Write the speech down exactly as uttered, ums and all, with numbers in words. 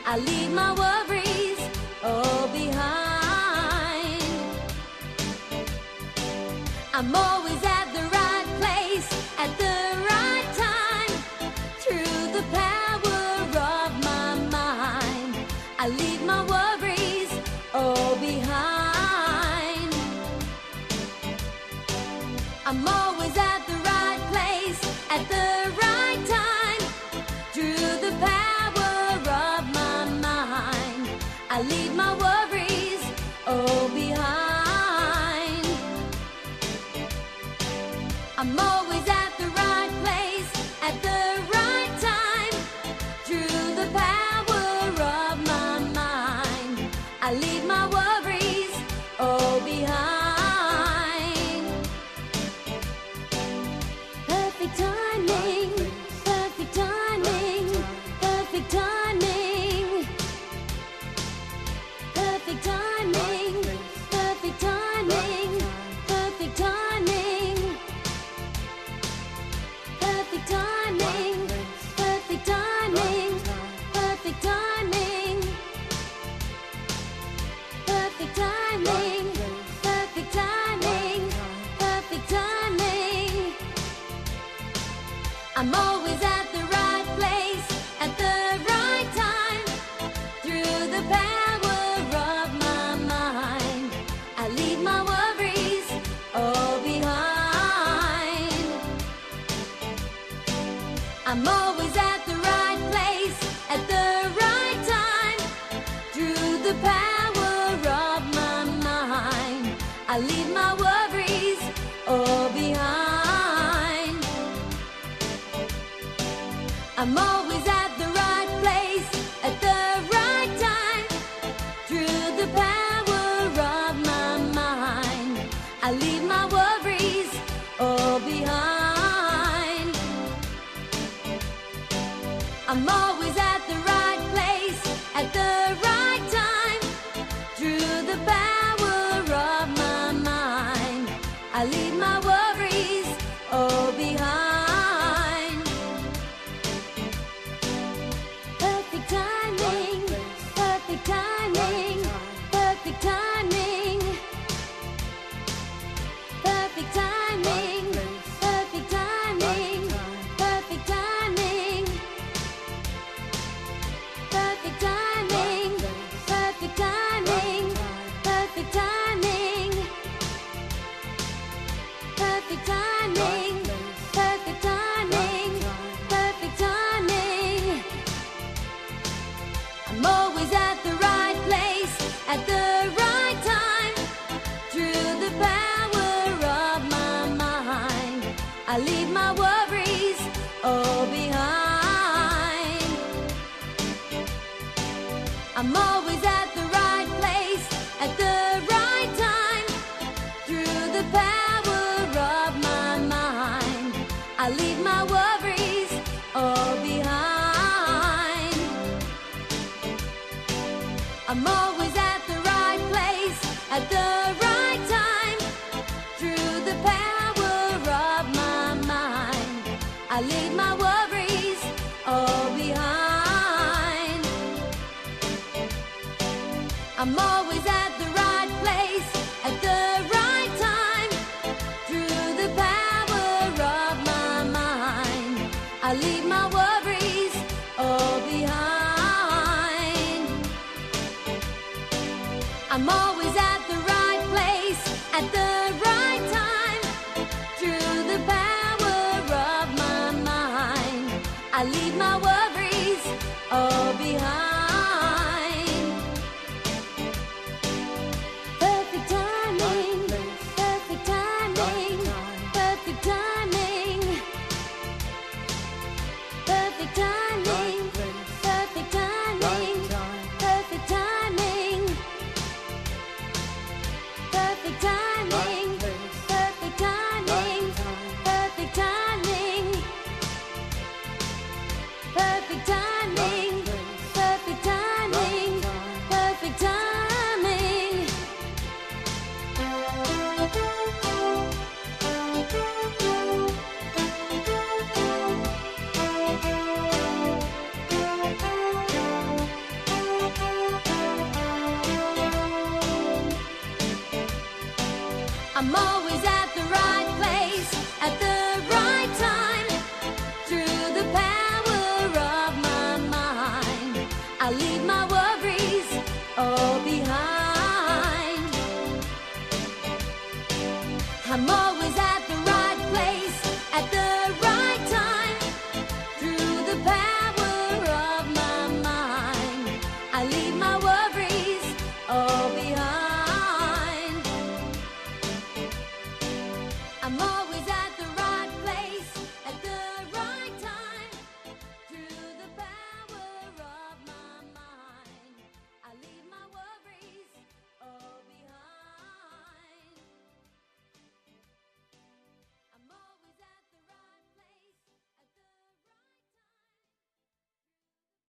I leave my worries all behind. I'm always at the right place at the right time. Through the power of my mind, I leave my worries all behind. I'm always at the right place at the right time. Through the power of my mind, I leave my worries all behind. I'm always at the right place at the right time. Through the power of my mind, I leave my worries all behind. Perfect timing, perfect timing, perfect timing. Perfect timing, perfect timing, perfect timing. Perfect timing, perfect timing, perfect timing. Perfect timing, perfect timing, perfect timing. I'm always at the right place at the right time. Through the power of my mind, I leave my worries all behind. I'm always at the right place at the right time. Through the power of my mind, I leave my worries all behind. I'm always at the right place at the right time. Through the power of my mind, I leave my worries all behind. I'm always at the right place at the right time. Through the power of my mind, I leave my worries all behind. Perfect timing, perfect timing, perfect timing. Perfect timing, perfect timing, perfect timing. Perfect timing, perfect timing, perfect timing. Perfect timing, perfect timing, perfect timing. I'm always at the right place at the right time. Through the power of my mind, I leave my worries all behind. I'm always at the right place at the right time. Through the power of my mind, I leave my worries all behind. I'm always at the right place at the right time. Through the power of my mind, I leave my worries all behind. I'm always at the right place at the right time. Through the power of my mind, I leave my worries all behind. I'm always at the right place at the right time. Through the power of my mind, I leave my worries all behind. Perfect timing, perfect timing, perfect timing. I'm always at the right place at the right time. Through the power of my mind, I leave my worries all behind. I'm always